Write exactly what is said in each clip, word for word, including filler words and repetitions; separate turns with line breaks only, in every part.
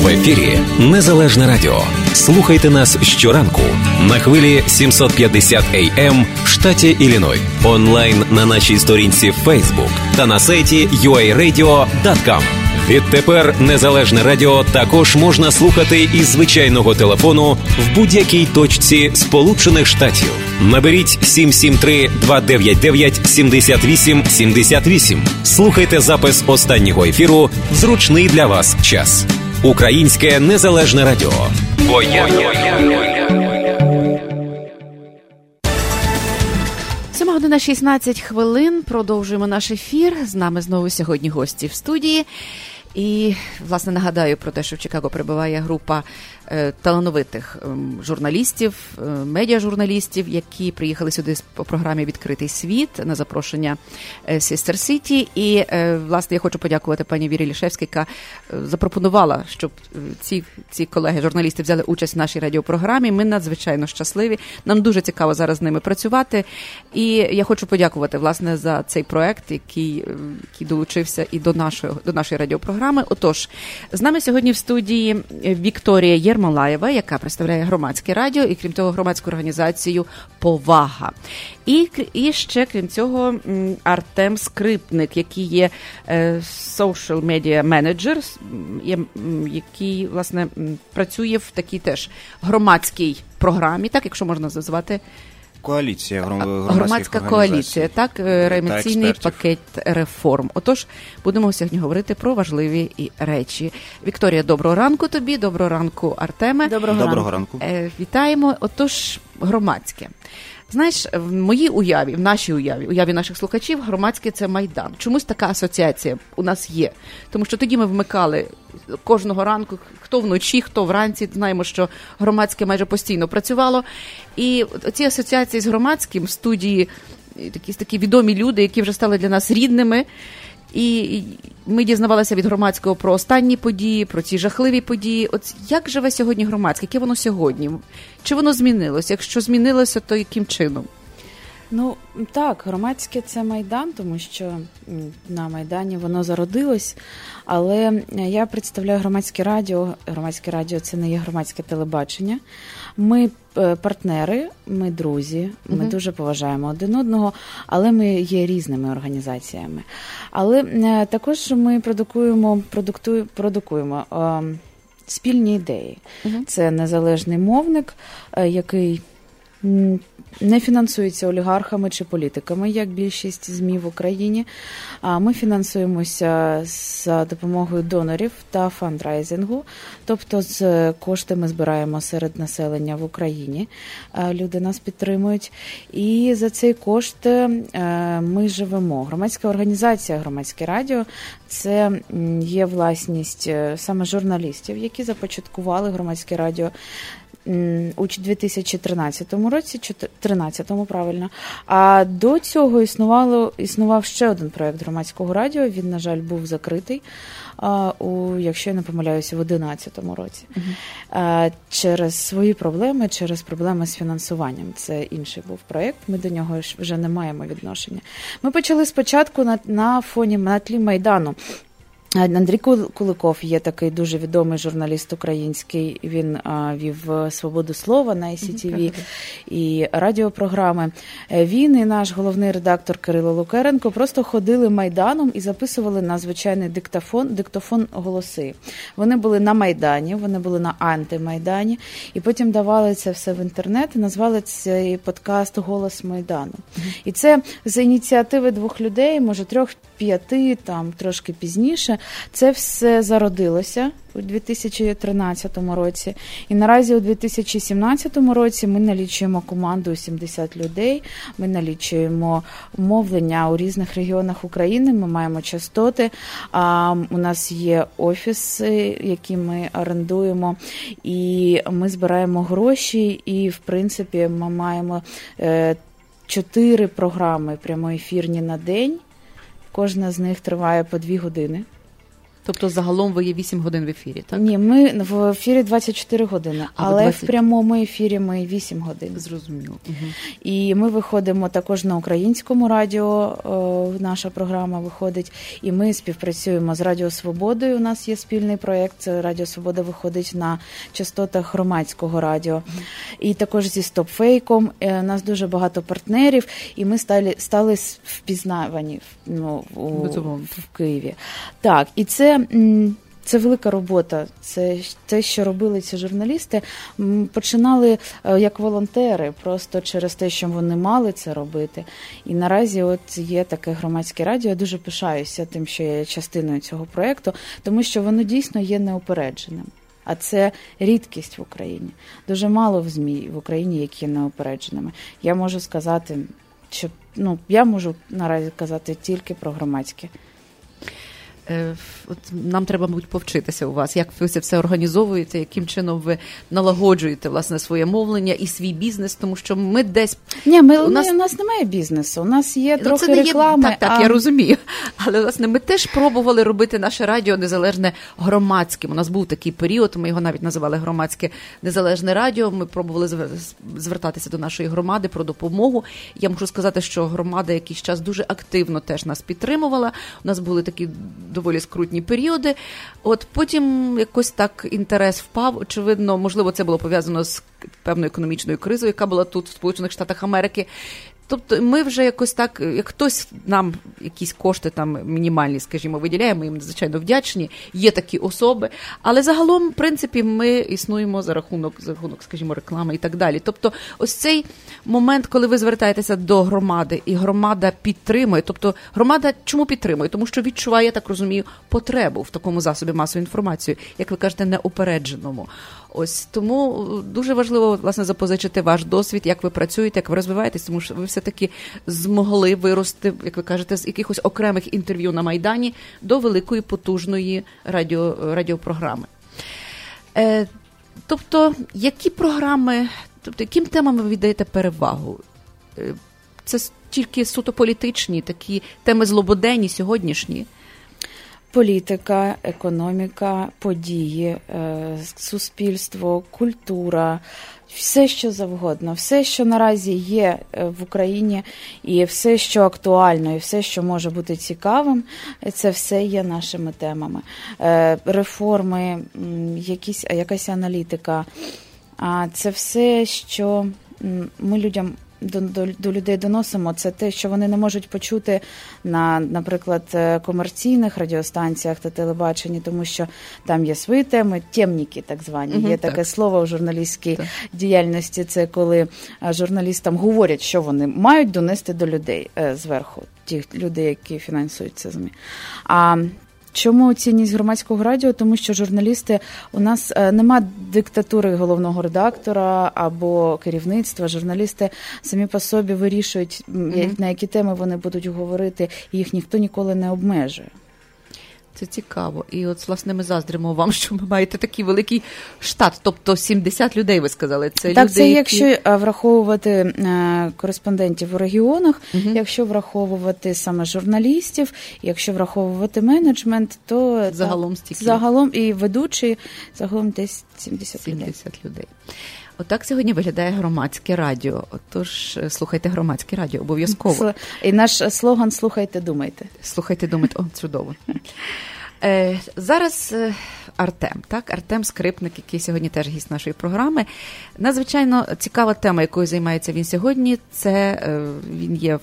В ефірі Незалежне Радіо. Слухайте нас щоранку на хвилі сімсот п'ятдесят ей ем в штаті Ілліной, онлайн на нашій сторінці Facebook та на сайті ю ей радіо крапка ком. Відтепер Незалежне Радіо також можна слухати із звичайного телефону в будь-якій точці Сполучених Штатів. Наберіть сім сім три два дев'ять дев'ять сім вісім сім вісім. Слухайте запис останнього ефіру в зручний для вас час. Українське Незалежне Радіо. Бо я...
сьома година шістнадцять хвилин. Продовжуємо наш ефір. З нами знову сьогодні гості в студії. І, власне, нагадаю про те, що в Чикаго перебуває група е, талановитих е, журналістів, е, медіажурналістів, які приїхали сюди по програмі «Відкритий світ» на запрошення е, Sister City. І, е, власне, я хочу подякувати пані Вірі Лішевській, яка е, запропонувала, щоб ці, ці колеги-журналісти взяли участь в нашій радіопрограмі. Ми надзвичайно щасливі. Нам дуже цікаво зараз з ними працювати. І я хочу подякувати, власне, за цей проект, який, який долучився і до нашої, до нашої радіопрограми. Отож, з нами сьогодні в студії Вікторія Єрмолаєва, яка представляє громадське радіо і, крім того, громадську організацію «Повага». І, і ще, крім цього, Артем Скрипник, який є social media manager, який, власне, працює в такій теж громадській програмі, так, якщо можна назвати,
Коаліція,
громадська коаліція, так, реемоційний пакет реформ. Отож, будемо сьогодні говорити про важливі і речі. Вікторія, доброго ранку тобі, доброго ранку, Артеме.
Доброго, доброго ранку.
ранку. Вітаємо. Отож, громадське. Знаєш, в моїй уяві, в нашій уяві, уяві наших слухачів, громадське – це Майдан. Чомусь така асоціація у нас є. Тому що тоді ми вмикали кожного ранку, хто вночі, хто вранці. Знаємо, що громадське майже постійно працювало. І ці асоціації з громадським в студії, такі, такі відомі люди, які вже стали для нас рідними. І ми дізнавалися від громадського про останні події, про ці жахливі події. От як живе сьогодні громадське? Яке воно сьогодні? Чи воно змінилося? Якщо змінилося, то яким чином?
Ну, так, громадське – це Майдан, тому що на Майдані воно зародилось. Але я представляю громадське радіо. Громадське радіо – це не є громадське телебачення. Ми партнери, ми друзі, ми uh-huh. дуже поважаємо один одного, але ми є різними організаціями. Але також ми продукуємо, продуктуємо, продукуємо е, спільні ідеї. Uh-huh. Це незалежний мовник, е, який не фінансується олігархами чи політиками, як більшість ЗМІ в Україні. Ми фінансуємося за допомогою донорів та фандрайзингу, тобто з кошти ми збираємо серед населення в Україні. Люди нас підтримують. І за цей кошт ми живемо. Громадська організація «Громадське радіо» – це є власність саме журналістів, які започаткували громадське радіо у дві тисячі тринадцятому році, тринадцятому, правильно. А до цього існувало, існував ще один проєкт громадського радіо, він, на жаль, був закритий, а, у, якщо я не помиляюся, в одинадцятому році. Uh-huh. А, через свої проблеми, через проблеми з фінансуванням. Це інший був проєкт, ми до нього вже не маємо відношення. Ми почали спочатку на, на фоні, на тлі Майдану. Андрій Куликов є такий дуже відомий журналіст український, він а, вів «Свободу слова» на ай сі ті ві і радіопрограми. Він і наш головний редактор Кирило Лукеренко просто ходили Майданом і записували на звичайний диктофон, диктофон голоси. Вони були на Майдані, вони були на антимайдані, і потім давали це все в інтернет і назвали цей подкаст «Голос Майдану». Mm-hmm. І це з ініціативи двох людей, може трьох-п'яти, там трошки пізніше, це все зародилося у дві тисячі тринадцятому році. І наразі у дві тисячі сімнадцятому році ми налічуємо команду сімдесят людей, ми налічуємо мовлення у різних регіонах України, ми маємо частоти, а у нас є офіси, які ми орендуємо, і ми збираємо гроші, і, в принципі, ми маємо е, чотири програми прямоефірні на день. Кожна з них триває по дві години.
Тобто загалом ви є вісім годин в ефірі, так?
Ні, ми в ефірі двадцять чотири години,
А,
але
двадцять
в прямому ефірі ми вісім годин.
Зрозуміло. Угу.
І ми виходимо також на українському радіо, наша програма виходить, і ми співпрацюємо з Радіо Свободою, у нас є спільний проєкт, Радіо Свобода виходить на частотах громадського радіо. І також зі Стопфейком, у нас дуже багато партнерів, і ми стали, стали впізнавані ну, у, в Києві. Так, і це... Це велика робота. Це те, що робили ці журналісти, починали як волонтери, просто через те, що вони мали це робити. І наразі от є таке громадське радіо. Я дуже пишаюся тим, що я є частиною цього проєкту, тому що воно дійсно є неупередженим. А це рідкість в Україні. Дуже мало в ЗМІ в Україні, які є неупередженими. Я можу сказати, що ну, я можу наразі казати тільки про громадське.
От нам треба, мабуть, повчитися у вас, як ви це все організовуєте, яким чином ви налагоджуєте, власне, своє мовлення і свій бізнес, тому що ми десь...
Ні, ми, у, нас... у нас немає бізнесу, у нас є ну, трохи реклами.
Є... Так, так,
а...
я розумію. Але, власне, ми теж пробували робити наше радіо незалежне громадським. У нас був такий період, ми його навіть називали громадське незалежне радіо. Ми пробували звертатися до нашої громади про допомогу. Я можу сказати, що громада якийсь час дуже активно теж нас підтримувала. У нас були такі доволі скрутні періоди. От потім якось так інтерес впав. Очевидно, можливо, це було пов'язано з певною економічною кризою, яка була тут, в Сполучених Штатах Америки. Тобто ми вже якось так, як хтось нам якісь кошти там мінімальні, скажімо, виділяє, ми їм, звичайно, вдячні, є такі особи, але загалом, в принципі, ми існуємо за рахунок, за рахунок, скажімо, реклами і так далі. Тобто ось цей момент, коли ви звертаєтеся до громади, і громада підтримує, тобто громада чому підтримує? Тому що відчуває, я так розумію, потребу в такому засобі масової інформації, як ви кажете, неупередженому. Ось тому дуже важливо, власне, запозичити ваш досвід, як ви працюєте, як ви розвиваєтесь, тому що ви все-таки змогли вирости, як ви кажете, з якихось окремих інтерв'ю на Майдані до великої потужної радіо, радіопрограми. Е, тобто, які програми, тобто, яким темам ви віддаєте перевагу? Е, це тільки суто політичні, такі теми злободенні, сьогоднішні?
Політика, економіка, події, суспільство, культура, все, що завгодно, все, що наразі є в Україні, і все, що актуально, і все, що може бути цікавим, це все є нашими темами. Реформи, якісь, якась аналітика, це все, що ми людям До, до, до людей доносимо, це те, що вони не можуть почути на, наприклад, комерційних радіостанціях та телебаченні, тому що там є свої теми, темніки так звані. Угу, є так. Таке слово в журналістській так. діяльності, це коли журналістам говорять, що вони мають донести до людей зверху, ті люди, які фінансують це ЗМІ. А чому цінність громадського радіо? Тому що журналісти, у нас нема диктатури головного редактора або керівництва. Журналісти самі по собі вирішують, mm-hmm. на які теми вони будуть говорити, і їх ніхто ніколи не обмежує.
Це цікаво. І от, власне, ми заздримо вам, що ви маєте такий великий штат. Тобто сімдесят людей, ви сказали. Це
так,
люди,
це
які...
якщо враховувати кореспондентів у регіонах, угу. якщо враховувати саме журналістів, якщо враховувати менеджмент, то...
Загалом
так,
стільки?
Загалом і ведучі, загалом десь сімдесят,
сімдесят людей. Отак сьогодні виглядає громадське радіо. Отож, слухайте громадське радіо, обов'язково.
І наш слоган «Слухайте, думайте».
Слухайте, думайте. О, чудово. Е, зараз е, Артем, так? Артем Скрипник, який сьогодні теж гість нашої програми. Надзвичайно цікава тема, якою займається він сьогодні, це е, він є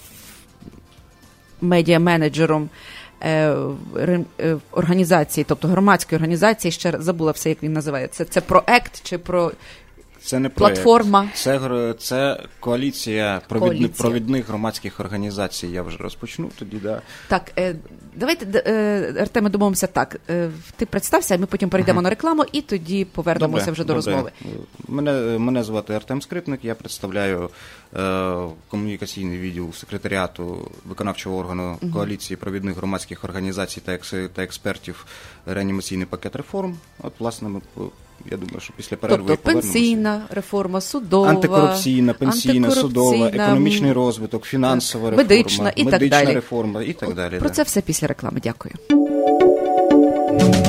медіа-менеджером е, е, організації, тобто громадської організації, ще раз забула все, як він називає. Це, це проект чи про...
Це не проєкт.
Платформа.
Це, це коаліція, провідни, провідних громадських організацій. Я вже розпочну тоді, да.
Так, е, давайте, е, Артеме, домовимося так. Е, ти представся, ми потім перейдемо ага. на рекламу і тоді повернемося добре, вже до добре. розмови.
Мене, мене звати Артем Скрипник, я представляю е, комунікаційний відділ секретаріату виконавчого органу угу. коаліції провідних громадських організацій та, екс, та експертів реанімаційний пакет реформ. От, власне, ми... Я думаю, що після перерви
тобто пенсійна реформа, судова,
антикорупційна, пенсійна, судова, економічний розвиток, фінансова реформа,
медична і
медична
так далі.
реформа і так далі.
Про
да.
це все після реклами. Дякую.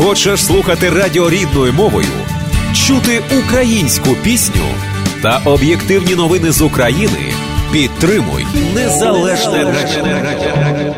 Хочеш слухати радіо рідною мовою, чути українську пісню та об'єктивні новини з України? Підтримуй Незалежне радіо.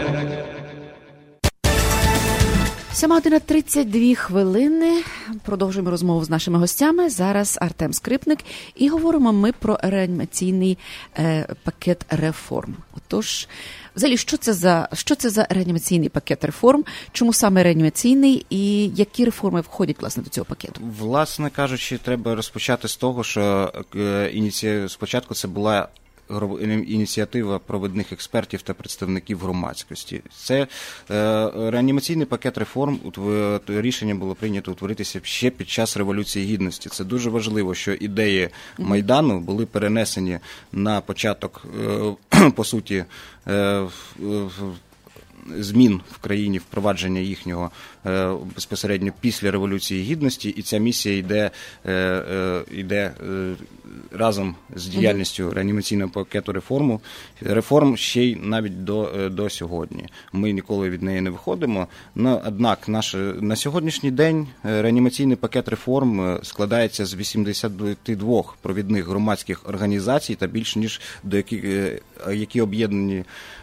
сьома година тридцять дві хвилини. Продовжуємо розмову з нашими гостями. Зараз Артем Скрипник. І говоримо ми про реанімаційний е, пакет реформ. Отож, взагалі, що це за, що це за реанімаційний пакет реформ? Чому саме реанімаційний? І які реформи входять, власне, до цього пакету?
Власне кажучи, треба розпочати з того, що е, ініці... спочатку це була ініціатива провідних експертів та представників громадськості. Це е, реанімаційний пакет реформ, рішення було прийнято утворитися ще під час Революції Гідності. Це дуже важливо, що ідеї Майдану були перенесені на початок, е, по суті, е, змін в країні, впровадження їхнього е, безпосередньо після Революції Гідності, і ця місія йде, е, е, йде е, разом з діяльністю реанімаційного пакету реформу, реформ ще й навіть до, до сьогодні. Ми ніколи від неї не виходимо, но, однак наш, на сьогоднішній день реанімаційний пакет реформ складається з вісімдесяти двох провідних громадських організацій та більш ніж до яких, які об'єднані,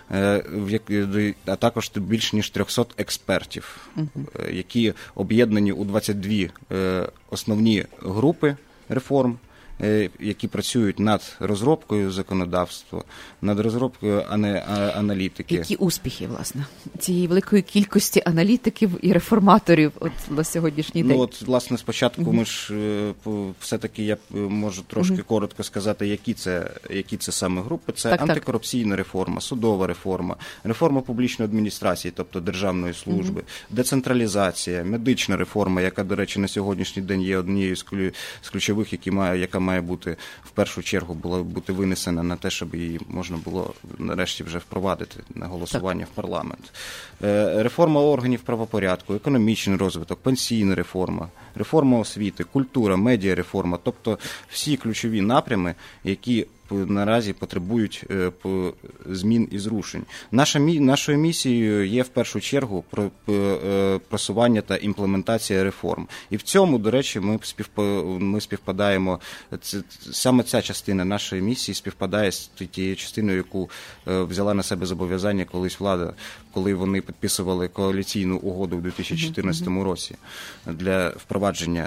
а також більш ніж трьохсот експертів, uh-huh. які об'єднані у двадцять дві основні групи реформ, які працюють над розробкою законодавства, над розробкою аналітики.
Які успіхи, власне, цієї великої кількості аналітиків і реформаторів от на сьогоднішній день?
Ну, от, власне, спочатку uh-huh. ми ж все-таки, я можу трошки uh-huh. коротко сказати, які це, які це саме групи. Це так, антикорупційна так. реформа, судова реформа, реформа публічної адміністрації, тобто державної служби, uh-huh. децентралізація, медична реформа, яка, до речі, на сьогоднішній день є однією з ключових, які має, яка має бути в першу чергу була бути винесена на те, щоб її можна було нарешті вже впровадити на голосування так. в парламент. Реформа органів правопорядку, економічний розвиток, пенсійна реформа, реформа освіти, культура, медіареформа, тобто всі ключові напрями, які наразі потребують змін і зрушень. Наша, нашою місією є в першу чергу просування та імплементація реформ. І в цьому, до речі, ми, співпа, ми співпадаємо, це, саме ця частина нашої місії співпадає з тією частиною, яку взяла на себе зобов'язання колись влада, коли вони підписували коаліційну угоду в дві тисячі чотирнадцятому році для впровадження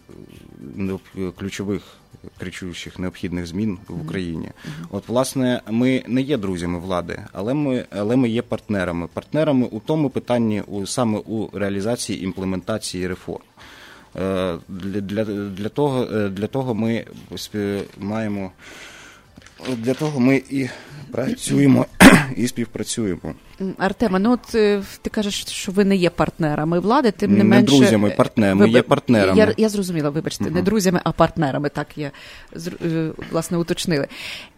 ключових кричущих необхідних змін в Україні. Mm-hmm. От, власне, ми не є друзями влади, але ми, але ми є партнерами. Партнерами у тому питанні, у, саме у реалізації, імплементації реформ. Е, для, для, для, того, для того ми маємо, для того ми і працюємо, і співпрацюємо.
Артеме, ну от ти кажеш, що ви не є партнерами влади, тим не, не менше...
Не друзями, партнерами, ми є партнерами.
Я, я зрозуміла, вибачте, uh-huh. не друзями, а партнерами, так я, власне, уточнили.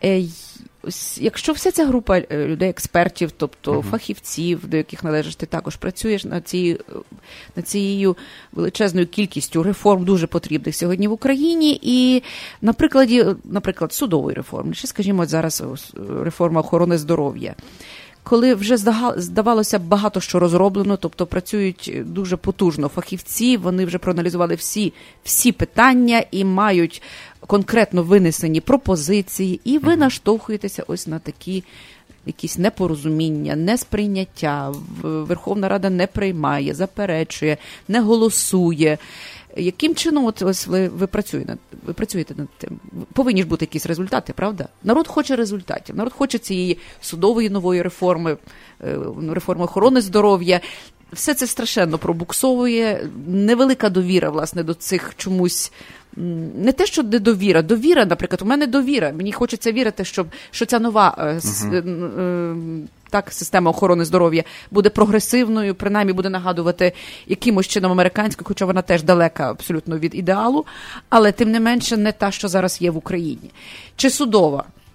Якщо вся ця група людей-експертів, тобто uh-huh. фахівців, до яких належиш, ти також працюєш над цією, над цією величезною кількістю реформ, дуже потрібних сьогодні в Україні, і на прикладі, наприклад, судової реформи, чи, скажімо, зараз реформа охорони здоров'я, коли вже здавалося багато що розроблено, тобто працюють дуже потужно фахівці, вони вже проаналізували всі, всі питання і мають конкретно винесені пропозиції, і ви наштовхуєтеся ось на такі якісь непорозуміння, несприйняття, Верховна Рада не приймає, заперечує, не голосує. Яким чином от ось ви, ви, працюєте, ви працюєте над тим? Повинні ж бути якісь результати, правда? Народ хоче результатів. Народ хоче цієї судової нової реформи, реформи охорони здоров'я. Все це страшенно пробуксовує. Невелика довіра, власне, до цих чомусь... Не те, що недовіра. Довіра, наприклад, у мене довіра. Мені хочеться вірити, що, що ця нова uh-huh. так, система охорони здоров'я буде прогресивною, принаймні буде нагадувати якимось чином американську, хоча вона теж далека абсолютно від ідеалу, але тим не менше не та, що зараз є в Україні. Чи судова?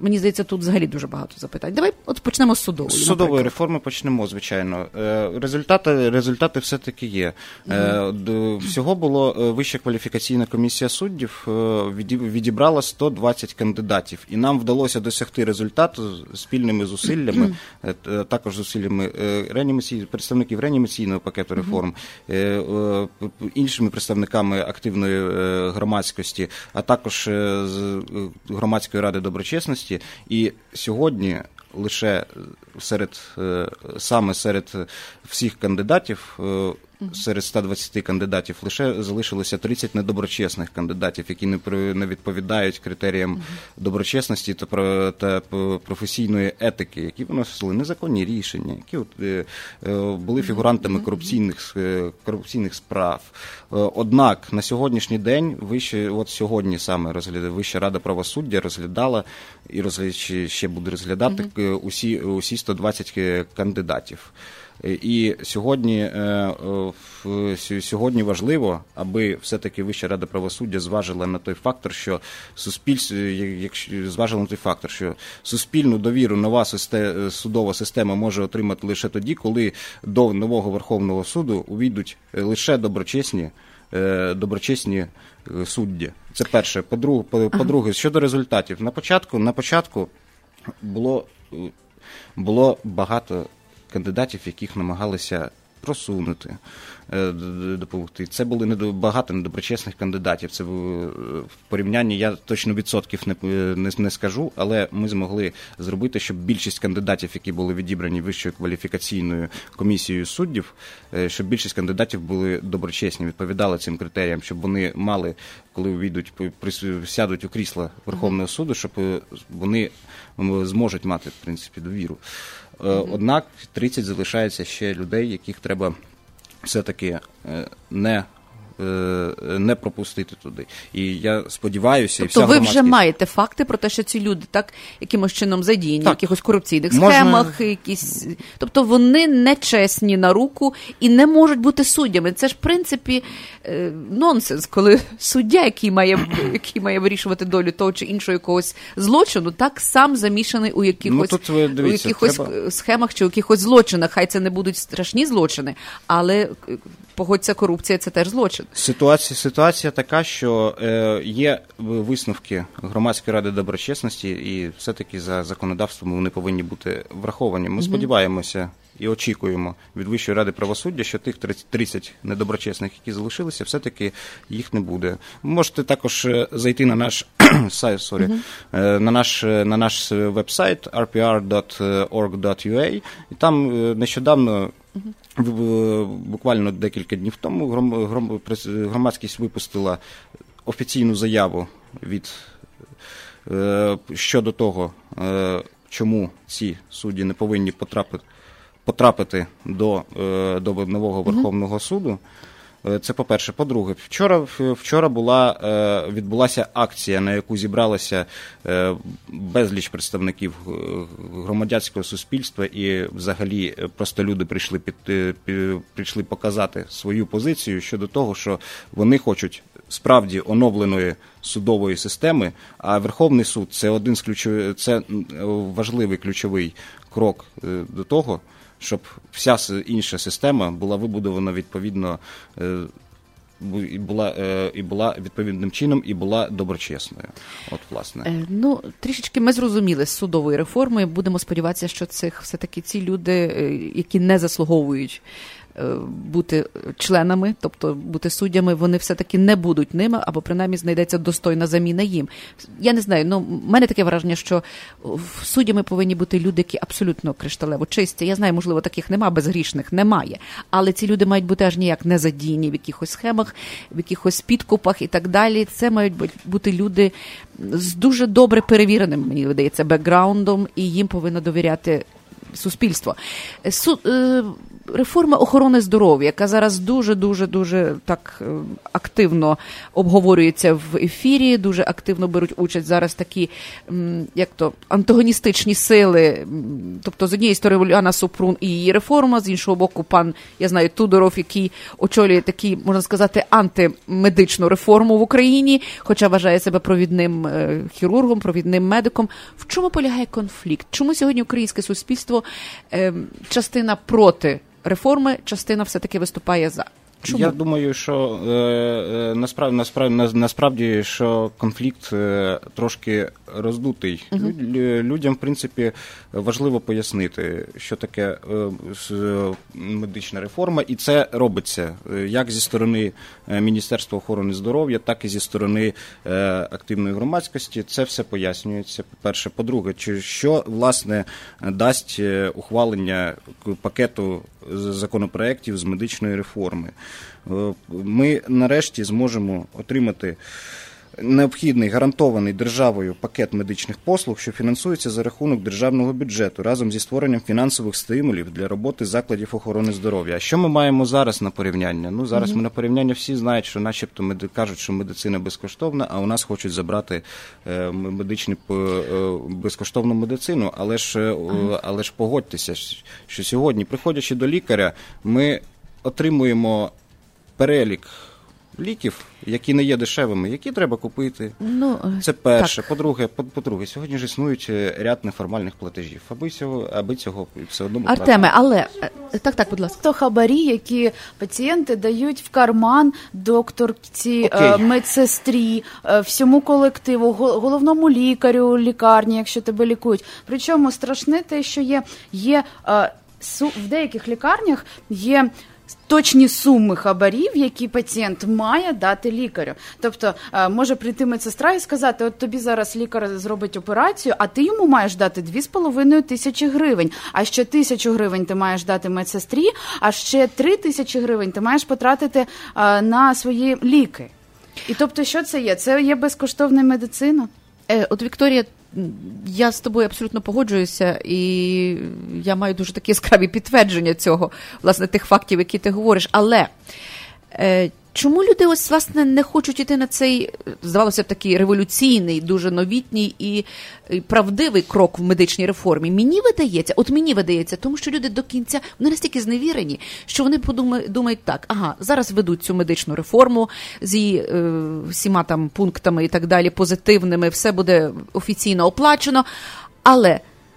мені здається, тут взагалі дуже багато запитань. Давай от почнемо з судової.
З судової наприклад. реформи почнемо, звичайно. Результати, результати все-таки є. Угу. Всього було Вища кваліфікаційна комісія суддів відібрала сто двадцять кандидатів. І нам вдалося досягти результату спільними зусиллями, також зусиллями реанімаційних представників реанімаційного пакету реформ, угу. іншими представниками активної громадськості, а також з Громадської ради доброчесності. І сьогодні лише серед, саме серед всіх кандидатів, серед ста двадцяти кандидатів, лише залишилося тридцять недоброчесних кандидатів, які не відповідають критеріям доброчесності та, та професійної етики, які виносили незаконні рішення, які от, були фігурантами корупційних, корупційних справ. Однак на сьогоднішній день, вище, от сьогодні саме розглядає, Вища рада правосуддя розглядала і розгляд, ще буде розглядати mm-hmm. усі, усі сто двадцять кандидатів. І сьогодні, сьогодні важливо, аби все-таки Вища рада правосуддя зважила на той фактор, що суспільство, якщо зважила на той фактор, що суспільну довіру нова судова система може отримати лише тоді, коли до нового Верховного суду увійдуть лише доброчесні, доброчесні судді. Це перше. По-друге, по-друге, щодо результатів. На початку, на початку було, було багато кандидатів, яких намагалися просунути, допомогти. Це були багато недоброчесних кандидатів. Це в порівнянні, я точно відсотків не, не, не скажу, але ми змогли зробити, щоб більшість кандидатів, які були відібрані Вищою кваліфікаційною комісією суддів, щоб більшість кандидатів були доброчесні, відповідали цим критеріям, щоб вони мали, коли увійдуть, сядуть у крісло Верховного суду, щоб вони зможуть мати, в принципі, довіру. Однак тридцять залишається ще людей, яких треба все-таки не, не пропустити туди. І я сподіваюся,
тобто
і вся
ви
громадськість...
вже маєте факти про те, що ці люди так якимось чином задіяні, в
так.
якихось корупційних
Можна...
схемах, якісь... тобто вони не чесні на руку і не можуть бути суддями. Це ж, в принципі, нонсенс, коли суддя, який має, який має вирішувати долю того чи іншого якогось злочину, так сам замішаний у якихось, ну, тут, дивіться, у якихось треба... схемах чи у якихось злочинах. Хай це не будуть страшні злочини, але погодься, корупція – це теж злочин.
Ситуація, ситуація така, що е, є висновки Громадської ради доброчесності, і все-таки за законодавством вони повинні бути враховані. Ми mm-hmm. сподіваємося і очікуємо від Вищої ради правосуддя, що тих тридцять недоброчесних, які залишилися, все-таки їх не буде. Можете також зайти на наш сайт, sorry, mm-hmm. на наш на наш веб-сайт ар пі ар крапка орг крапка ю а, і там нещодавно, mm-hmm. буквально декілька днів тому, громадськість випустила офіційну заяву від щодо того, чому ці судді не повинні потрапити потрапити до, до нового Верховного суду. Це по-перше. По-друге, вчора, вчора була, відбулася акція, на яку зібралося безліч представників громадянського суспільства, і взагалі просто люди прийшли, під, прийшли показати свою позицію щодо того, що вони хочуть справді оновленої судової системи, а Верховний суд – це один з ключових, це важливий ключовий крок до того, щоб вся інша система була вибудована відповідно, і була, і була відповідним чином, і була доброчесною. От, власне.
Ну, трішечки ми зрозуміли з судової реформи. Будемо сподіватися, що цих все-таки ці люди, які не заслуговують бути членами, тобто бути суддями, вони все-таки не будуть ними, або принаймні знайдеться достойна заміна їм. Я не знаю, ну, в мене таке враження, що суддями повинні бути люди, які абсолютно кришталево чисті. Я знаю, можливо, таких нема, безгрішних немає, але ці люди мають бути аж ніяк не задіяні в якихось схемах, в якихось підкупах і так далі. Це мають бути люди з дуже добре перевіреним, мені видається, бекграундом, і їм повинно довіряти суспільство. Суд, е, реформа охорони здоров'я, яка зараз дуже-дуже-дуже так активно обговорюється в ефірі, дуже активно беруть участь зараз такі, як то, антагоністичні сили, тобто з однієї сторони Уляна Супрун і її реформа, з іншого боку пан, я знаю, Тодуров, який очолює такі, можна сказати, антимедичну реформу в Україні, хоча вважає себе провідним хірургом, провідним медиком. В чому полягає конфлікт? Чому сьогодні українське суспільство е, частина проти реформи, частина все-таки виступає за? Чому?
Я думаю, що е, насправді, насправді, насправді, що конфлікт е, трошки роздутий. Uh-huh. Лю, людям, в принципі, важливо пояснити, що таке е, медична реформа, і це робиться як зі сторони Міністерства охорони здоров'я, так і зі сторони е, активної громадськості. Це все пояснюється, по-перше. По-друге, що, власне, дасть ухвалення пакету законопроєктів з медичної реформи. Ми нарешті зможемо отримати необхідний, гарантований державою пакет медичних послуг, що фінансується за рахунок державного бюджету, разом зі створенням фінансових стимулів для роботи закладів охорони здоров'я. А що ми маємо зараз на порівняння? Ну, зараз mm-hmm. ми на порівняння всі знають, що начебто меди... кажуть, що медицина безкоштовна, а у нас хочуть забрати е, медичну е, безкоштовну медицину. Але ж, е, mm-hmm. але ж погодьтеся, що сьогодні, приходячи до лікаря, ми отримуємо перелік ліків, які не є дешевими, які треба купити.
Ну,
це перше.
Так.
По-друге, по-друге, сьогодні ж існують ряд неформальних платежів. Аби цього, аби цього все одно...
Артеме, але... Так, так, будь ласка.
То хабарі, які пацієнти дають в карман докторці, okay. медсестрі, всьому колективу, головному лікарю лікарні, якщо тебе лікують. Причому страшне те, що є, є в деяких лікарнях є точні суми хабарів, які пацієнт має дати лікарю. Тобто, може прийти медсестра і сказати, от тобі зараз лікар зробить операцію, а ти йому маєш дати дві з половиною тисячі гривень, а ще тисячу гривень ти маєш дати медсестрі, а ще три тисячі гривень ти маєш потратити на свої ліки. І тобто, що це є? Це є безкоштовна медицина?
Е, от, Вікторія, я з тобою абсолютно погоджуюся, і я маю дуже такі яскраві підтвердження цього, власне, тих фактів, які ти говориш. Але е, чому люди ось, власне, не хочуть йти на цей, здавалося б, такий революційний, дуже новітній і, і правдивий крок в медичній реформі? Мені видається, от мені видається, тому що люди до кінця, вони настільки зневірені, що вони подумають, думають так, ага, зараз ведуть цю медичну реформу з її е, всіма там пунктами і так далі, позитивними, все буде офіційно оплачено, але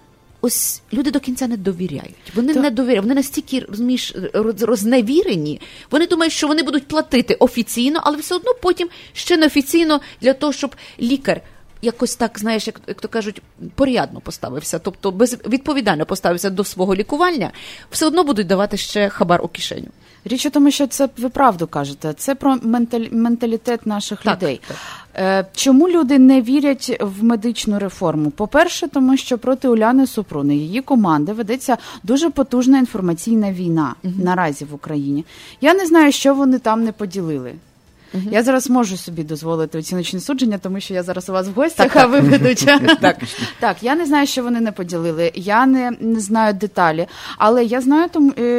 ось люди до кінця не довіряють. Вони То... не довіряють, вони настільки, розумієш, розневірені, вони думають, що вони будуть платити офіційно, але все одно потім ще неофіційно для того, щоб лікар якось так, знаєш, як, як то кажуть, порядно поставився, тобто безвідповідально поставився до свого лікування, все одно будуть давати ще хабар у кишеню.
Річ у тому, що це ви правду кажете, це про менталі... менталітет наших так, людей. Так. Чому люди не вірять в медичну реформу? По-перше, тому що проти Уляни Супрун і її команди ведеться дуже потужна інформаційна війна угу. наразі в Україні. Я не знаю, що вони там не поділили. Uh-huh. Я зараз можу собі дозволити оціночне судження, тому що я зараз у вас в гостях, так, а ви ведуча. так. так, я не знаю, що вони не поділили, я не, не знаю деталі, але я знаю,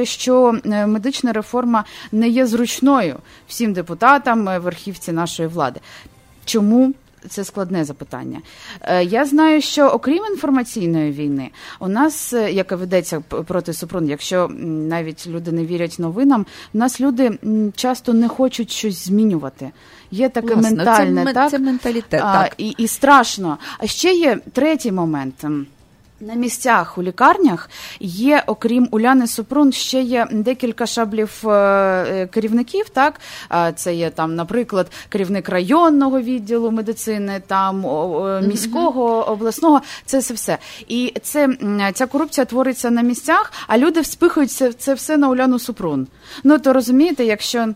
що медична реформа не є зручною всім депутатам, верхівці нашої влади. Чому? Це складне запитання. Я знаю, що окрім інформаційної війни, у нас, яка ведеться проти Супрун, якщо навіть люди не вірять новинам, у нас люди часто не хочуть щось змінювати. Є таке Власне, ментальне,
це,
так?
Це менталітет,
а,
так.
І, і страшно. А ще є третій момент. На місцях у лікарнях є, окрім Уляни Супрун, ще є декілька шаблів е, керівників, так? Це є там, наприклад, керівник районного відділу медицини, там о, міського, обласного, це все все. І це, ця корупція твориться на місцях, а люди вспихують це, це все на Уляну Супрун. Ну, то розумієте, якщо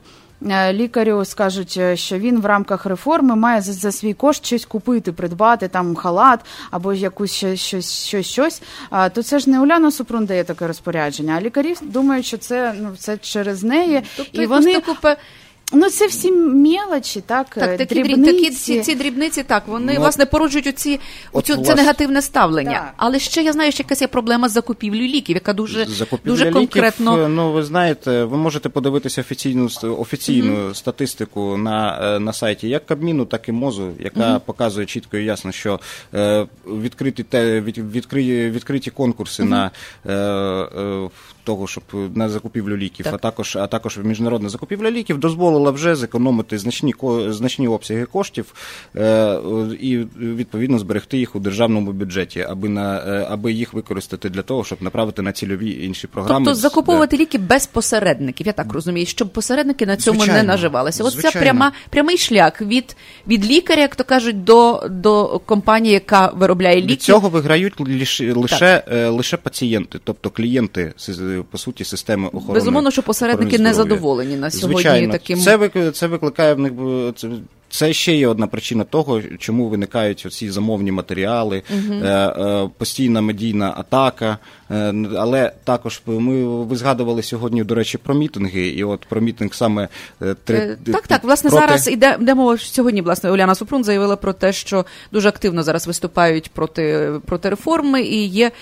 лікарю скажуть, що він в рамках реформи має за, за свій кошт щось купити, придбати, там халат або якусь щось, щось, щось, щось, то це ж не Уляна Супрун дає таке розпорядження, а лікарі думають, що це, ну, це через неї.
Тобто
і вони...
купа
Ну, це всі мелочі, так,
так такі,
дрібниці.
Такі, ці, ці дрібниці, так, вони,
ну,
власне, породжують оці, оцю,
власне,
це негативне ставлення.
Так.
Але ще, я знаю, що якась є проблема з закупівлею ліків, яка дуже,
Закупівля
дуже
ліків,
конкретно...
ну, ви знаєте, ви можете подивитися офіційну, офіційну mm-hmm. статистику на, на сайті як Кабміну, так і МОЗу, яка mm-hmm. показує чітко і ясно, що е, відкриті, те, від, відкриті, відкриті конкурси mm-hmm. на е, е, того, щоб на закупівлю ліків, а також, а також міжнародна закупівля ліків дозволила вже зекономити значні, значні обсяги коштів е, і, відповідно, зберегти їх у державному бюджеті, аби, на, аби їх використати для того, щоб направити на цільові інші програми.
Тобто закуповувати ліки без посередників, я так розумію, щоб посередники на цьому
звичайно,
не наживалися. Ось
звичайно.
це пряма, прямий шлях від, від лікаря, як то кажуть, до, до компанії, яка виробляє ліки.
Від цього виграють лише, лише, лише пацієнти, тобто клієнти, по суті, системи охорони.
Безумовно, що посередники не задоволені на сьогодні.
Звичайно.
Таким...
Це, вик... це викликає в них... Це... Це ще є одна причина того, чому виникають оці замовні матеріали, uh-huh. е, е, постійна медійна атака. Е, але також ми, ви згадували сьогодні, до речі, про мітинги, і от про мітинг саме... Е, три,
е, так, так, власне,
проти...
зараз іде, йде мова, сьогодні, власне, Уляна Супрун заявила про те, що дуже активно зараз виступають проти, проти реформи, і є,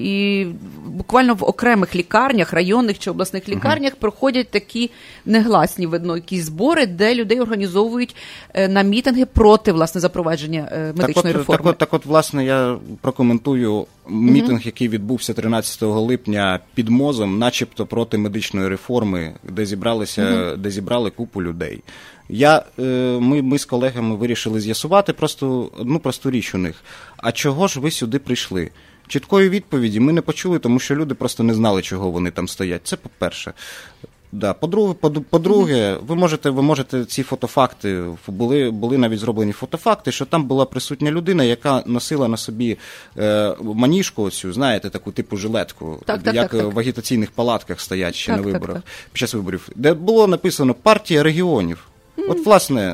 і буквально в окремих лікарнях, районних чи обласних лікарнях uh-huh. проходять такі негласні, видно, якісь збори, де людей організовують на мітинги проти, власне, запровадження медичної
так от,
реформи.
Так от, так от, власне, я прокоментую мітинг, mm-hmm. який відбувся тринадцятого липня під МОЗом, начебто проти медичної реформи, де зібралися, mm-hmm. де зібрали купу людей. Я, ми, ми з колегами вирішили з'ясувати просто одну просту річ у них. А чого ж ви сюди прийшли? Чіткої відповіді ми не почули, тому що люди просто не знали, чого вони там стоять. Це по-перше. Да, по-друге, по-друге, ви можете, ви можете ці фотофакти, були, були навіть зроблені фотофакти, що там була присутня людина, яка носила на собі е, маніжку оцю, знаєте, таку типу жилетку,
так, так,
як
так, так.
в агітаційних палатках стоять ще
так,
на виборах,
так, так.
під час виборів, де було написано «Партія регіонів». Mm. От, власне...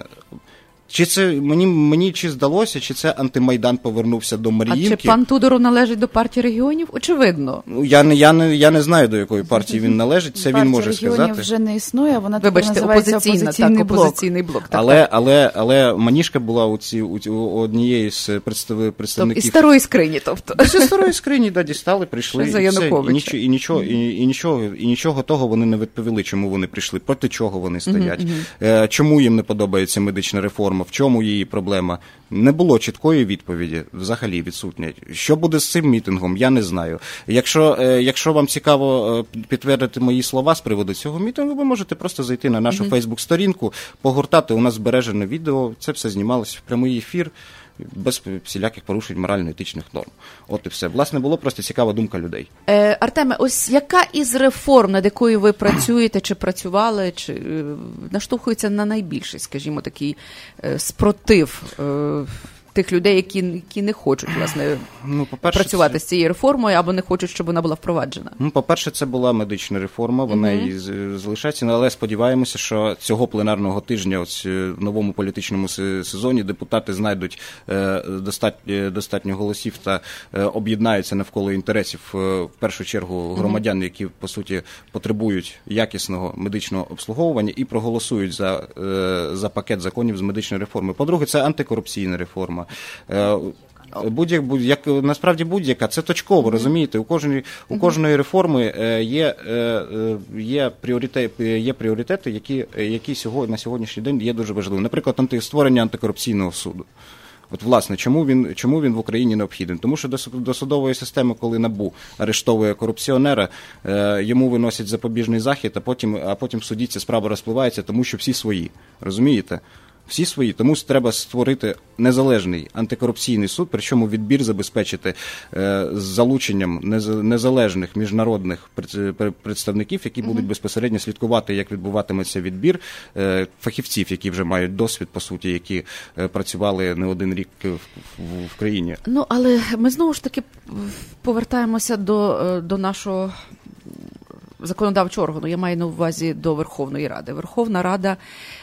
Чи це мені, мені чи здалося, чи це антимайдан повернувся до Маріїнки?
А чи пан Тодоров належить до партії регіонів? Очевидно.
Я не, я не, я не знаю, до якої партії він належить, це
партія
він може сказати.
Партія регіонів вже не існує, вона
Вибачте,
тепер називається
опозиційна,
опозиційний
так,
блок.
опозиційний блок. Так,
але,
так.
але, але маніжка була у, ці, у, у однієї з представ, представників.
Тобто, із старої скрині, тобто.
Зі старої скрині, да, дістали, прийшли.
За
і, все, і,
Януковича.
і, нічого, і, і, нічого, і нічого того вони не відповіли, чому вони прийшли, проти чого вони стоять, uh-huh, uh-huh. чому їм не подобається медична реформа, в чому її проблема. Не було чіткої відповіді, взагалі відсутня. Що буде з цим мітингом, я не знаю. Якщо, якщо вам цікаво підтвердити мої слова з приводу цього мітингу, ви можете просто зайти на нашу mm-hmm. фейсбук-сторінку, погортати, у нас збережене відео, це все знімалося в прямий ефір, без всіляких порушень морально-етичних норм. От і все. Власне, було просто цікава думка людей.
Е, Артеме, ось яка із реформ, над якою ви працюєте, чи працювали, чи е, наштовхується на найбільший, скажімо, такий е, спротив е, тих людей, які, які не хочуть, власне,
ну, по-перше,
працювати
це...
з цією реформою, або не хочуть, щоб вона була впроваджена?
Ну, по-перше, це була медична реформа, вона mm-hmm. і залишається, але сподіваємося, що цього пленарного тижня ось, в новому політичному сезоні депутати знайдуть е, достатньо, достатньо голосів та е, об'єднаються навколо інтересів, е, в першу чергу, громадян, які, по суті, потребують якісного медичного обслуговування і проголосують за, е, за пакет законів з медичної реформи. По-друге, це антикорупційна реформа. Будь-як, будь-як, насправді будь-яка, це точково, розумієте, у кожної, у кожної реформи є, є, пріоритет, є пріоритети, які, які сьогодні, на сьогоднішній день є дуже важливими. Наприклад, анти, створення антикорупційного суду. От, власне, чому він, чому він в Україні необхідний? Тому що до, до судової системи, коли НАБУ арештовує корупціонера, е, йому виносять запобіжний захід, а потім, а потім в суді ця справа розпливається, тому що всі свої, розумієте? Всі свої, тому треба створити незалежний антикорупційний суд, причому відбір забезпечити е, з залученням незалежних міжнародних представників, які mm-hmm. будуть безпосередньо слідкувати, як відбуватиметься відбір, е, фахівців, які вже мають досвід, по суті, які е, працювали не один рік в, в, в країні.
Ну, але ми знову ж таки повертаємося до, до нашого законодавчого органу, я маю на увазі до Верховної Ради. Верховна Рада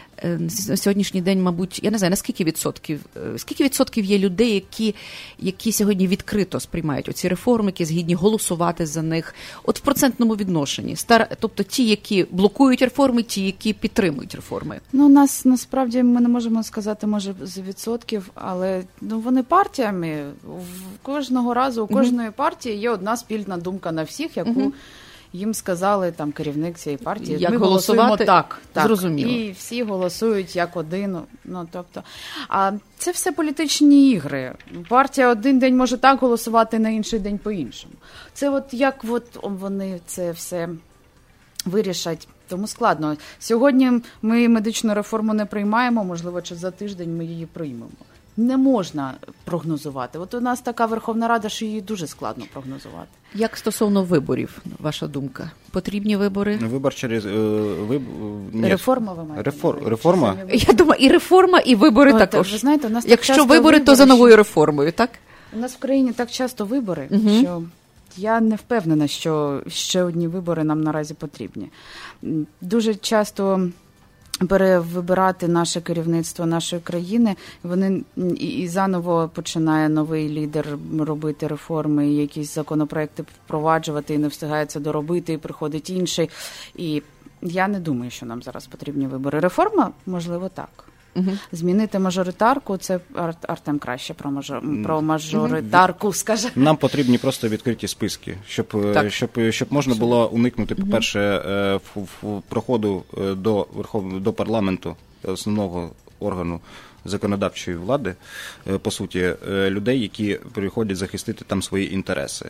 на сьогоднішній день, мабуть, я не знаю, наскільки відсотків, скільки відсотків є людей, які, які сьогодні відкрито сприймають оці реформи, які згідні голосувати за них, от в процентному відношенні. Стар, тобто ті, які блокують реформи, ті, які підтримують реформи.
Ну, нас, насправді, ми не можемо сказати, може, з відсотків, але ну, вони партіями. В кожного разу, у кожної mm-hmm. партії є одна спільна думка на всіх, яку mm-hmm. їм сказали там керівник цієї партії,
як
ми
голосувати?
голосуємо так, так.
Зрозуміло.
І всі голосують як один. Ну, тобто, а це все політичні ігри. Партія один день може так голосувати, на інший день по-іншому. Це от як от вони це все вирішать, тому складно. Сьогодні ми медичну реформу не приймаємо, можливо, чи за тиждень ми її приймемо. Не можна прогнозувати. От у нас така Верховна Рада, що її дуже складно прогнозувати.
Як стосовно виборів, ваша думка? Потрібні вибори?
Вибор через... Е, виб...
Реформа ви маєте?
Рефор... Реформа?
Я думаю, і реформа, і вибори
О,
також.
Ви знаєте, у нас
Якщо
так
вибори, то за новою реформою, так?
У нас в країні так часто вибори, угу. що я не впевнена, що ще одні вибори нам наразі потрібні. Дуже часто перевибирати наше керівництво нашої країни, вони і, і заново починає новий лідер робити реформи, якісь законопроекти впроваджувати, і не встигає це доробити, і приходить інший. І я не думаю, що нам зараз потрібні вибори. Реформа, можливо, так. Угу. Змінити мажоритарку, це Артем краще про, мажор... про мажоритарку угу. скаже.
Нам потрібні просто відкриті списки, щоб, щоб, щоб можна було уникнути, по-перше, угу. проходу до, Верхов... до парламенту, основного органу законодавчої влади, по суті, людей, які приходять захистити там свої інтереси,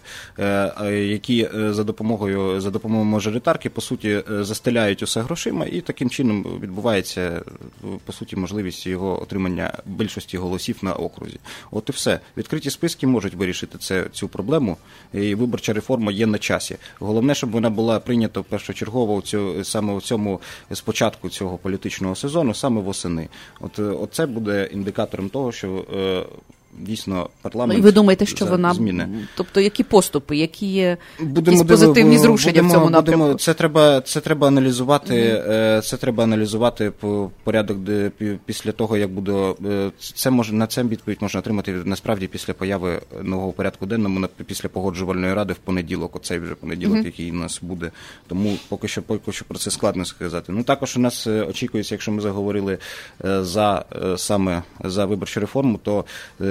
які за допомогою, за допомогою мажоритарки, по суті, застеляють усе грошима, і таким чином відбувається, по суті, можливість його отримання більшості голосів на окрузі. От і все. Відкриті списки можуть вирішити це, цю проблему, і виборча реформа є на часі. Головне, щоб вона була прийнята першочергово у цю, саме у цьому, спочатку цього політичного сезону, саме восени. От, от це буде буде індикатором того, що е, дійсно парламент
І ви думаєте, що вона,
зміни.
Тобто які поступи, які є
будемо,
якісь позитивні зрушення
будемо,
в цьому напрямку?
Будемо, це треба, це треба аналізувати, mm-hmm. це треба аналізувати по порядок, де після того, як буде, це може, на це відповідь можна отримати насправді після появи нового порядку денному, після погоджувальної ради в понеділок, оцей вже понеділок, mm-hmm. який у нас буде. Тому поки що, поки що про це складно сказати. Ну також у нас очікується, якщо ми заговорили за саме за виборчу реформу, то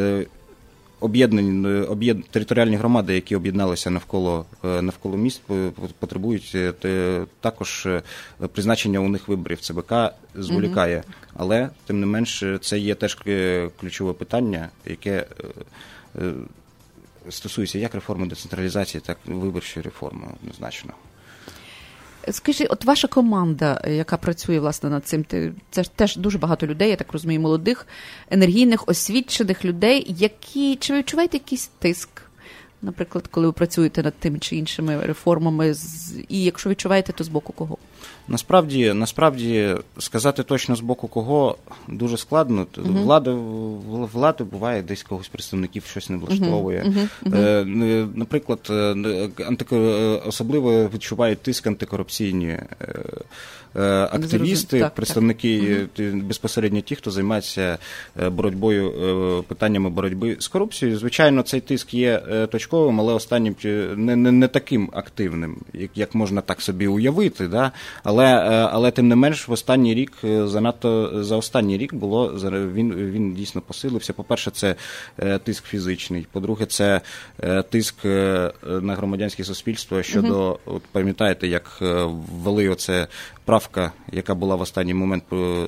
Об'єднані об'єд... територіальні громади, які об'єдналися навколо, навколо міст, потребують також призначення у них виборів. ЦВК зволікає, mm-hmm. але, тим не менш, це є теж ключове питання, яке стосується як реформи децентралізації, так і виборчої реформи, однозначно.
Скажіть, от ваша команда, яка працює, власне, над цим, це ж теж дуже багато людей, я так розумію, молодих, енергійних, освічених людей, які, чи ви відчуваєте якийсь тиск, наприклад, коли ви працюєте над тими чи іншими реформами, і якщо відчуваєте, то з боку кого?
Насправді, насправді, сказати точно з боку кого дуже складно. Uh-huh. Влада, влада буває, десь когось представників щось не влаштовує. Uh-huh. Uh-huh. Е, наприклад, антик... особливо відчувають тиск антикорупційні е, активісти, так, представники, так. Uh-huh. безпосередньо ті, хто займається боротьбою, питаннями боротьби з корупцією. Звичайно, цей тиск є точковим, але останнім не, не, не таким активним, як, як можна так собі уявити, да? Але, але тим не менш, в останній рік, занадто за останній рік було, він, він дійсно посилився. По-перше, це тиск фізичний. По-друге, це тиск на громадянське суспільство щодо, угу. от пам'ятаєте, як ввели оце правка, яка була в останній момент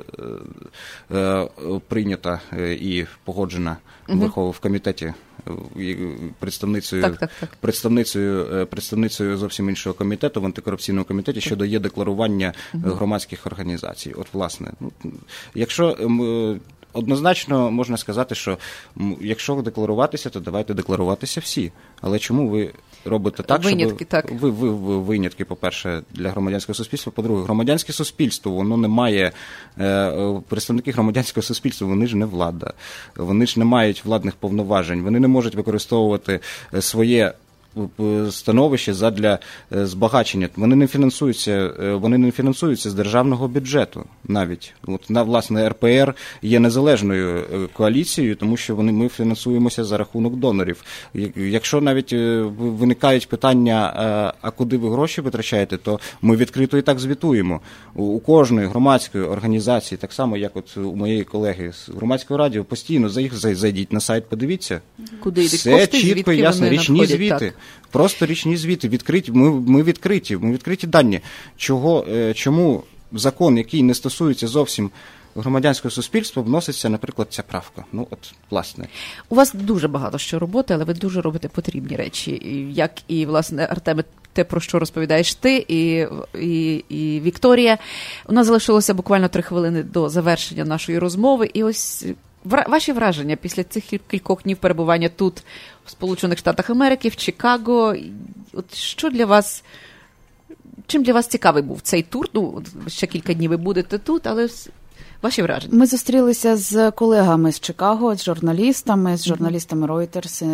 прийнята і погоджена угу. в комітеті представницею,
так, так, так.
представницею, представницею зовсім іншого комітету, в антикорупційному комітеті, щодо є декларування угу. громадських організацій. От, власне, якщо однозначно можна сказати, що якщо декларуватися, то давайте декларуватися всі. Але чому ви робите так,
винятки,
щоб
так.
Ви, ви, ви винятки, по-перше, для громадянського суспільства, по-друге, громадянське суспільство, воно не має, представники громадянського суспільства, вони ж не влада, вони ж не мають владних повноважень, вони не можуть використовувати своє становище задля збагачення. Вони не фінансуються, вони не фінансуються з державного бюджету навіть. От, власне, ер пе ер є незалежною коаліцією, тому що вони, ми фінансуємося за рахунок донорів. Якщо навіть виникають питання, а куди ви гроші витрачаєте, то ми відкрито і так звітуємо. У кожної громадської організації, так само, як от у моєї колеги з Громадського радіо, постійно зайдіть на сайт, подивіться.
Куди йдуть
все
кошти,
чітко, ясно, річні
надходять,
звіти.
Так.
Просто річні звіти. Відкриті, ми, ми відкриті, ми відкриті дані. Чого, чому закон, який не стосується зовсім громадянського суспільства, вноситься, наприклад, ця правка. Ну, от, власне.
У вас дуже багато що роботи, але ви дуже робите потрібні речі. Як і, власне, Артеме, те, про що розповідаєш ти і, і, і Вікторія. У нас залишилося буквально три хвилини до завершення нашої розмови. І ось ваші враження після цих кількох днів перебування тут, в Сполучених Штатах Америки, в Чикаго. От що для вас, чим для вас цікавий був цей тур? Ну, ще кілька днів ви будете тут, але ваші враження?
Ми зустрілися з колегами з Чикаго, з журналістами, з журналістами Reuters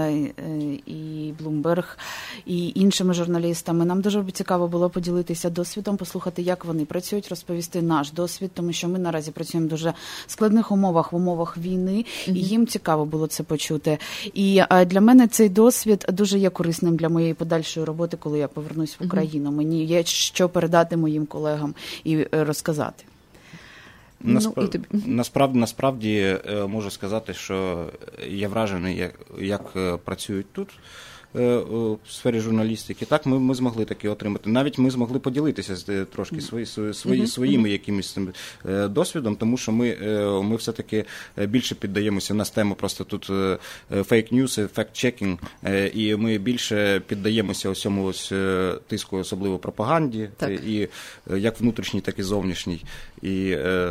і Bloomberg, і іншими журналістами. Нам дуже цікаво було поділитися досвідом, послухати, як вони працюють, розповісти наш досвід, тому що ми наразі працюємо в дуже складних умовах, в умовах війни, і їм цікаво було це почути. І для мене цей досвід дуже є корисним для моєї подальшої роботи, коли я повернусь в Україну. Мені є що передати моїм колегам і розказати.
Наспра... Ну, насправді, насправді можу сказати, що я вражений, як, як працюють тут у сфері журналістики. Так, ми, ми змогли таки отримати. Навіть ми змогли поділитися з трошки свої, свої, свої, своїми якимось досвідом, тому що ми, ми все-таки більше піддаємося, у нас тема просто тут фейк-ньюс, факт-чекінг, і ми більше піддаємося ось цьому ось тиску, особливо пропаганді, так. І як внутрішній, так і зовнішній. І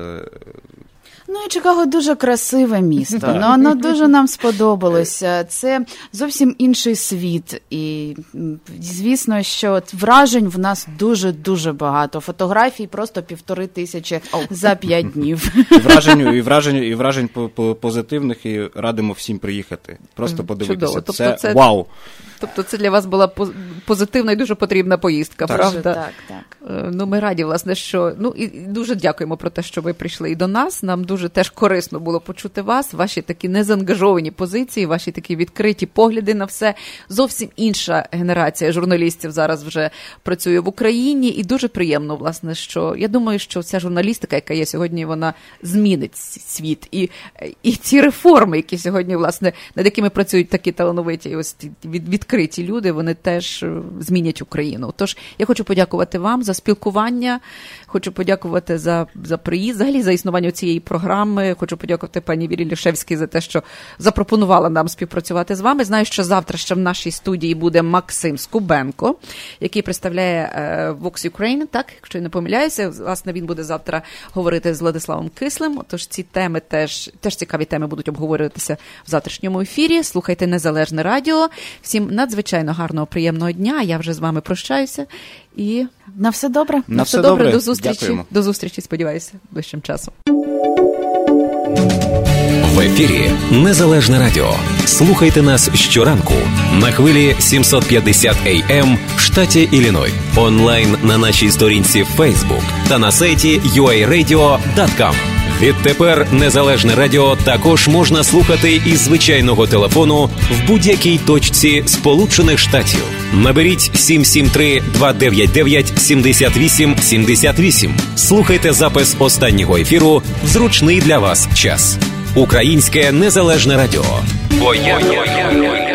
Ну і Чикаго дуже красиве місто, ну, воно дуже нам сподобалося. Це зовсім інший світ, і звісно, що вражень в нас дуже-дуже багато. Фотографій просто півтори тисячі за п'ять днів.
І вражень, і вражень, і вражень позитивних, і радимо всім приїхати. Просто подивитися. Тобто це, це вау!
Тобто це для вас була позитивна і дуже потрібна поїздка,
так.
правда?
Так, так.
Ну, ми раді, власне, що... Ну, і дуже дякуємо про те, що ви прийшли і до нас. Нам дуже теж корисно було почути вас, ваші такі незаангажовані позиції, ваші такі відкриті погляди на все. Зовсім інша генерація журналістів зараз вже працює в Україні, і дуже приємно, власне, що... Я думаю, що ця журналістика, яка є сьогодні, вона змінить світ. І, і ці реформи, які сьогодні, власне, над якими працюють такі талановиті, ось від, відкриті люди, вони теж змінять Україну. Тож я хочу подякувати вам за спілкування, хочу подякувати за, за приїзд, взагалі за існування цієї програми, хочу подякувати пані Вірі Лішевській за те, що запропонувала нам співпрацювати з вами. Знаю, що завтра ще в нашій студії буде Максим Скубенко, який представляє е, Vox Ukraine, так, якщо я не помиляюся. Власне, він буде завтра говорити з Владиславом Кислим, тож ці теми теж, теж цікаві теми будуть обговорюватися в завтрашньому ефірі. Слухайте Незалежне радіо. Всім надзвичайно гарного, приємного дня. Я вже з вами прощаюся. І
на все добре.
На,
на
все,
все добре.
добре.
До зустрічі.
Дякуємо.
До зустрічі, сподіваюся, ближчим часом.
В ефірі Незалежне радіо. Слухайте нас щоранку на хвилі сімсот п'ятдесят ей ем в штаті Ілліной. Онлайн на нашій сторінці Facebook та на сайті ю ей радіо крапка ком. Відтепер Незалежне радіо також можна слухати із звичайного телефону в будь-якій точці Сполучених Штатів. Наберіть сім сім три два дев'ять дев'ять сімдесят вісім сімдесят вісім. Слухайте запис останнього ефіру в зручний для вас час. Українське Незалежне радіо. Бо я, я, я, я.